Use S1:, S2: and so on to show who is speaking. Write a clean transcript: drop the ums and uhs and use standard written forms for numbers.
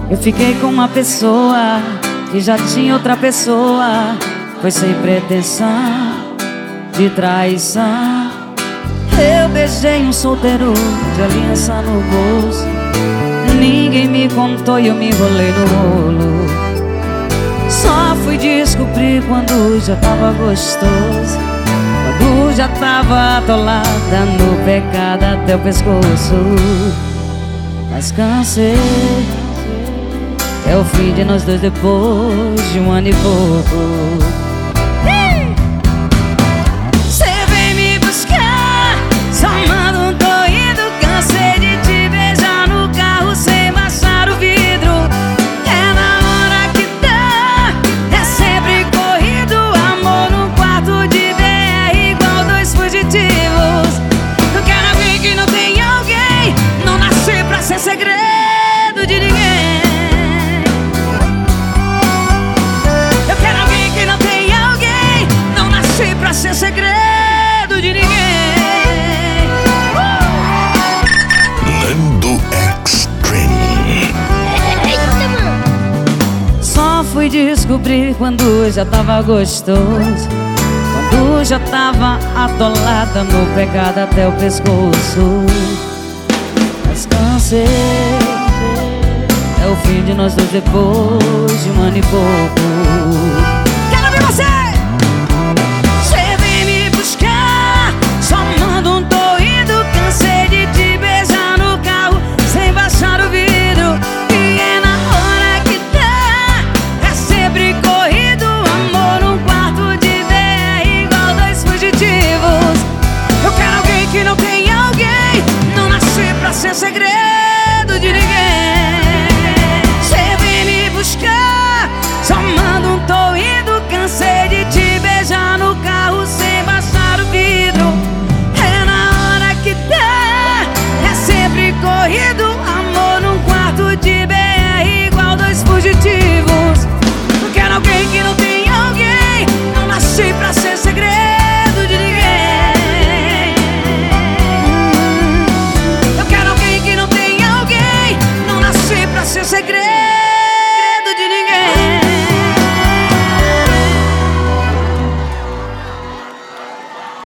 S1: Eu fiquei com uma pessoa que já tinha outra pessoa. Foi sem pretensão de traição. Eu beijei um solteiro de aliança no bolso. Ninguém me contou e eu me enrolei no rolo. Só fui descobrir quando já tava gostoso, quando já tava atolada no pecado até o pescoço. Mas cansei, é o fim de nós dois depois de um ano e pouco. Cê vem me buscar, só manda um tô indo. Cansei de te beijar no carro sem baixar o vidro. É na hora que dá, é sempre corrido. Amor no quarto de BR igual dois fugitivos. Não quero alguém que não tem alguém, não nasci pra ser segredo de ninguém. Pra ser segredo de ninguém.
S2: Nando Extreme.
S1: Só fui descobrir quando já tava gostoso, quando já tava atolada no pecado até o pescoço. Mas cansei, é o fim de nós dois depois de um ano e pouco.